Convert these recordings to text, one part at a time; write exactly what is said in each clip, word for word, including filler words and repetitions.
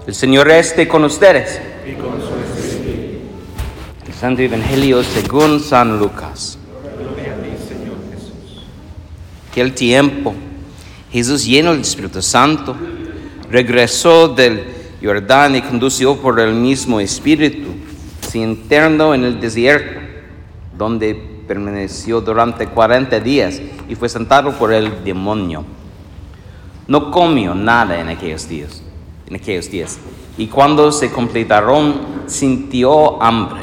El Señor esté con ustedes. Y con su espíritu. El Santo Evangelio según San Lucas. Gloria a ti, Señor Jesús. Aquel tiempo, Jesús, lleno del Espíritu Santo, regresó del Jordán y conducido por el mismo Espíritu, se internó en el desierto, donde permaneció durante cuarenta días y fue tentado por el demonio. No comió nada en aquellos días. en aquellos días. Y cuando se completaron, sintió hambre.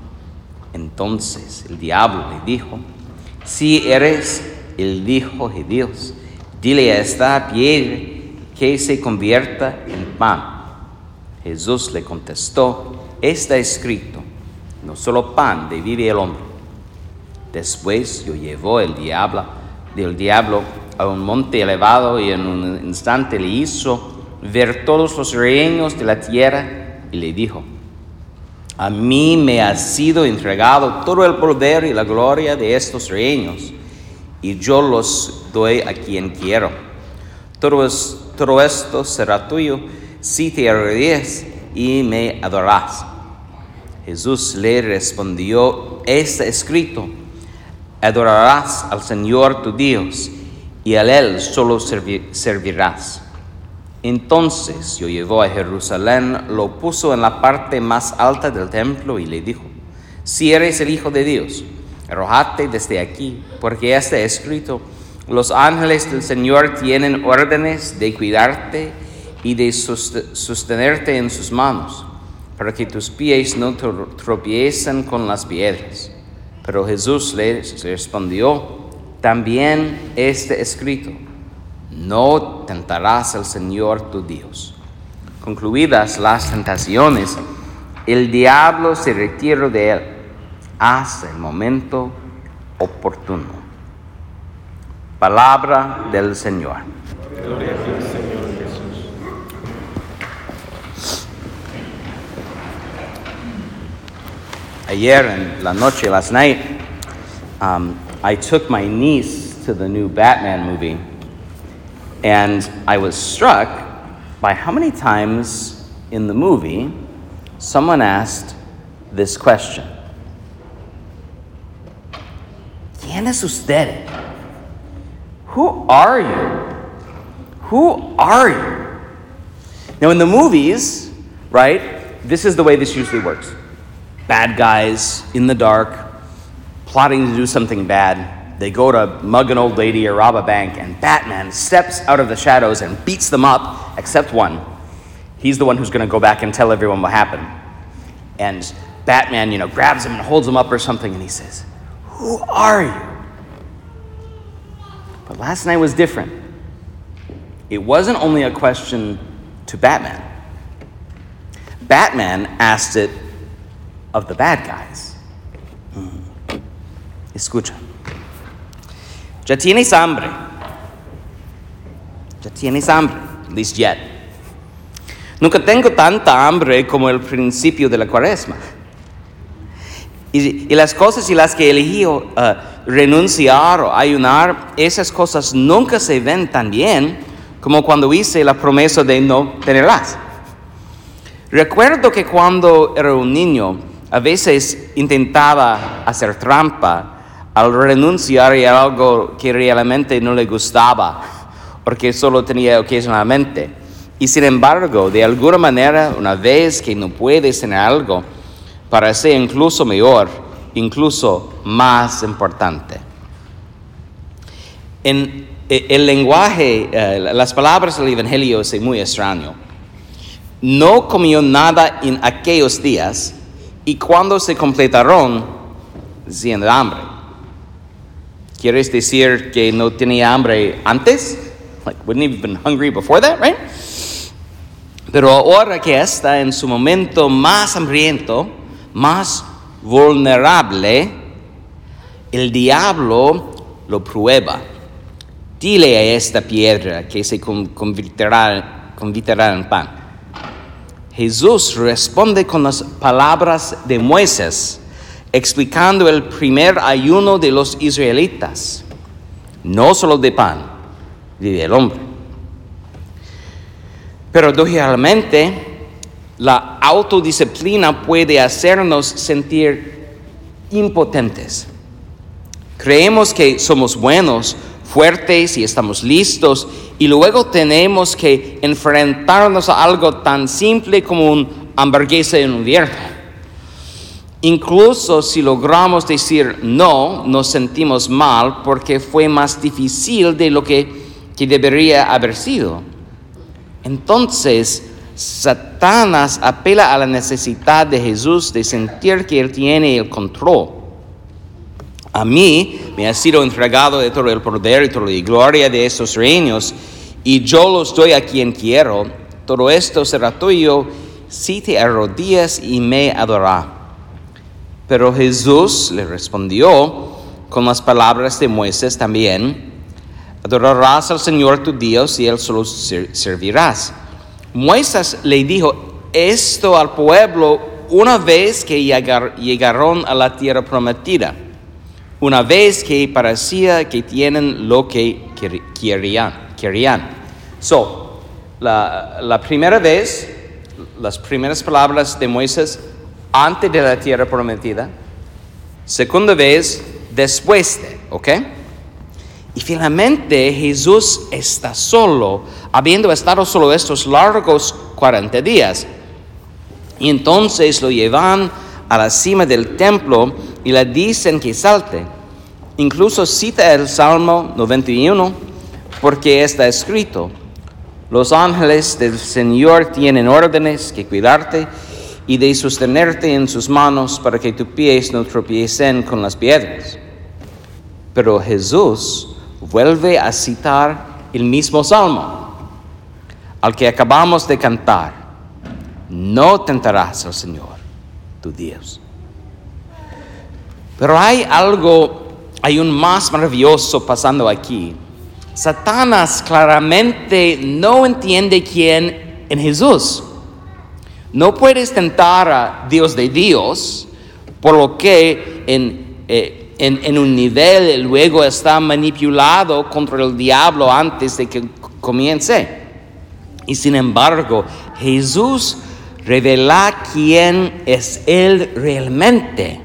Entonces el diablo le dijo: si eres el Hijo de Dios, dile a esta piedra que se convierta en pan. Jesús le contestó: está escrito, no solo pan de vive el hombre. Después lo llevó el diablo, del diablo a un monte elevado y en un instante le hizo ver todos los reinos de la tierra y le dijo: a mí me ha sido entregado todo el poder y la gloria de estos reinos, y yo los doy a quien quiero. Todo, es, todo esto será tuyo si te arrodillas y me adorarás. Jesús le respondió: está escrito, adorarás al Señor tu Dios, y a Él solo servi- servirás. Entonces lo llevó a Jerusalén, lo puso en la parte más alta del templo y le dijo: si eres el Hijo de Dios, arrójate desde aquí, porque está escrito, los ángeles del Señor tienen órdenes de cuidarte y de sostenerte en sus manos, para que tus pies no tropiecen con las piedras. Pero Jesús le respondió: también está escrito, no tentarás al Señor tu Dios. Concluidas las tentaciones, el diablo se retiró de él hasta el momento oportuno. Palabra del Señor. Gloria a ti, Señor Jesús. Ayer en la noche, last night, um, I took my niece to the new Batman movie. And I was struck by how many times in the movie someone asked this question: ¿quién es usted? Who are you? Who are you? Now in the movies, right, this is the way this usually works. Bad guys in the dark, plotting to do something bad. They go to mug an old lady or rob a bank, and Batman steps out of the shadows and beats them up, except one. He's the one who's going to go back and tell everyone what happened. And Batman, you know, grabs him and holds him up or something, and he says, who are you? But last night was different. It wasn't only a question to Batman. Batman asked it of the bad guys. Hmm. Escucha. Ya tienes hambre. Ya tienes hambre. At least yet. Nunca tengo tanta hambre como el principio de la cuaresma. Y, y las cosas y las que elegí uh, renunciar o ayunar, esas cosas nunca se ven tan bien como cuando hice la promesa de no tenerlas. Recuerdo que cuando era un niño, a veces intentaba hacer trampa al renunciar a algo que realmente no le gustaba, porque solo tenía ocasionalmente. Y sin embargo, de alguna manera, una vez que no puedes tener algo, parece incluso mejor, incluso más importante. En el lenguaje, eh, las palabras del Evangelio es muy extraño. No comió nada en aquellos días, y cuando se completaron, siendo hambre. ¿Quieres decir que no tenía hambre antes? Like, wouldn't he have been hungry before that, right? Pero ahora que está en su momento más hambriento, más vulnerable, el diablo lo prueba. Dile a esta piedra que se convertirá, convertirá en pan. Jesús responde con las palabras de Moisés, explicando el primer ayuno de los israelitas. No solo de pan vive el hombre. Paradójicamente, La autodisciplina puede hacernos sentir impotentes. Creemos que somos buenos, fuertes y estamos listos, y luego tenemos que enfrentarnos a algo tan simple como una hamburguesa en invierno. Incluso si logramos decir no, nos sentimos mal porque fue más difícil de lo que, que debería haber sido. Entonces, Satanás apela a la necesidad de Jesús de sentir que Él tiene el control. A mí me ha sido entregado de todo el poder y toda la gloria de estos reinos, y yo los doy a quien quiero. Todo esto será tuyo si te arrodillas y me adoras. Pero Jesús le respondió con las palabras de Moisés también: adorarás al Señor tu Dios y Él solo servirás. Moisés le dijo esto al pueblo una vez que llegaron a la tierra prometida, una vez que parecía que tienen lo que querían. querían. So, la, la primera vez, las primeras palabras de Moisés antes de la tierra prometida. Segunda vez, después de, ¿ok? Y finalmente Jesús está solo, habiendo estado solo estos largos cuarenta días. Y entonces lo llevan a la cima del templo y le dicen que salte. Incluso cita el Salmo noventa y uno, porque está escrito: los ángeles del Señor tienen órdenes que cuidarte y de sostenerte en sus manos para que tus pies no tropiecen con las piedras. Pero Jesús vuelve a citar el mismo salmo al que acabamos de cantar: no tentarás al Señor, tu Dios. Pero hay algo, hay un más maravilloso pasando aquí. Satanás claramente no entiende quién es Jesús. No puedes tentar a Dios de Dios, por lo que en, eh, en, en un nivel luego está manipulado contra el diablo antes de que comience. Y sin embargo, Jesús revela quién es Él realmente.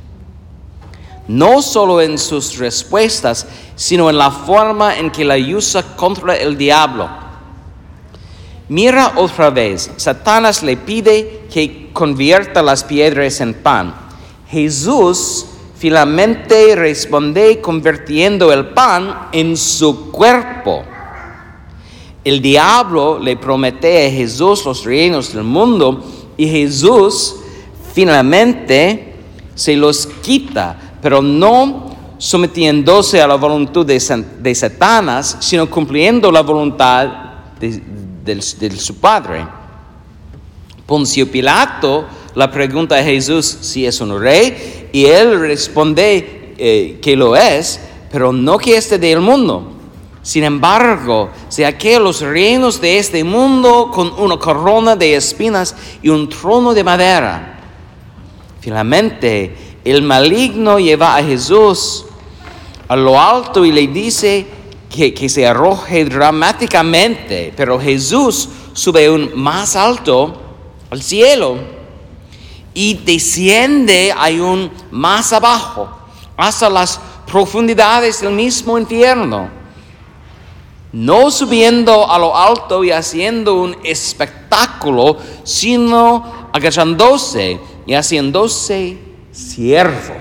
No solo en sus respuestas, sino en la forma en que la usa contra el diablo. Mira otra vez, Satanás le pide que convierta las piedras en pan. Jesús finalmente responde convirtiendo el pan en su cuerpo. El diablo le promete a Jesús los reinos del mundo y Jesús finalmente se los quita, pero no sometiéndose a la voluntad de, de Satanás, sino cumpliendo la voluntad de De, de su padre. Poncio Pilato le pregunta a Jesús si es un rey, y él responde eh, que lo es, pero no que esté del mundo. Sin embargo, sea que los reinos de este mundo con una corona de espinas y un trono de madera. Finalmente, el maligno lleva a Jesús a lo alto y le dice Que, que se arroje dramáticamente, pero Jesús sube aún más alto al cielo y desciende aún más abajo, hasta las profundidades del mismo infierno. No subiendo a lo alto y haciendo un espectáculo, sino agachándose y haciéndose siervo.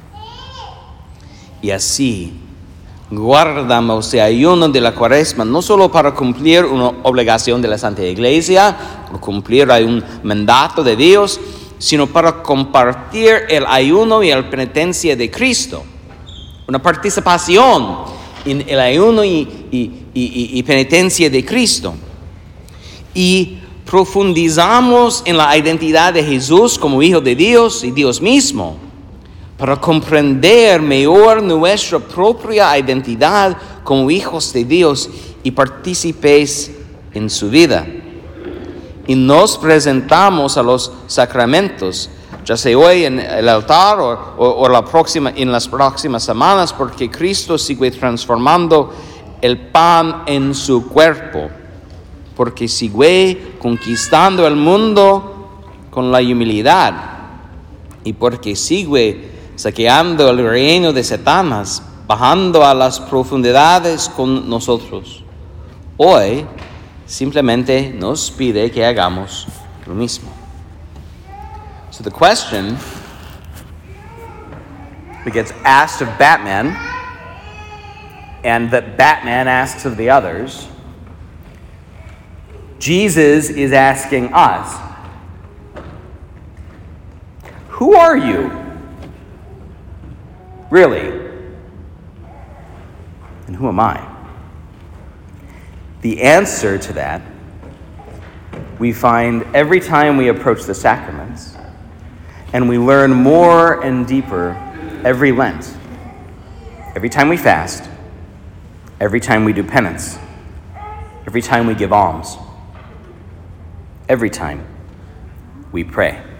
Y así guardamos el ayuno de la Cuaresma, no solo para cumplir una obligación de la Santa Iglesia, o cumplir un mandato de Dios, sino para compartir el ayuno y la penitencia de Cristo. Una participación en el ayuno y, y, y, y penitencia de Cristo. Y profundizamos en la identidad de Jesús como Hijo de Dios y Dios mismo, para comprender mejor nuestra propia identidad como hijos de Dios y partícipes en su vida. Y nos presentamos a los sacramentos, ya sea hoy en el altar o, o, o la próxima, en las próximas semanas, porque Cristo sigue transformando el pan en su cuerpo, porque sigue conquistando el mundo con la humildad y porque sigue saqueando el reino de Satanás, bajando a las profundidades con nosotros. Hoy simplemente nos pide que hagamos lo mismo. So the question that gets asked of Batman, and that Batman asks of the others, Jesus is asking us, who are you? Really? And who am I? The answer to that we find every time we approach the sacraments, and we learn more and deeper every Lent, every time we fast, every time we do penance, every time we give alms, every time we pray.